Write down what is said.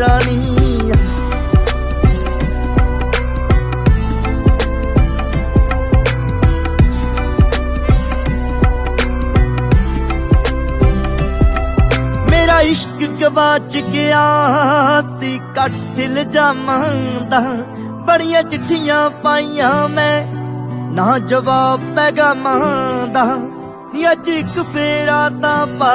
ਰਾਣੀ। मेरा इश्क गवाच गया सी कट इल्जामां दा, बड़ियां चिट्ठियां पाइयां मैं ना जवाब पैगामां दा। नी अज इक फेरा तां पा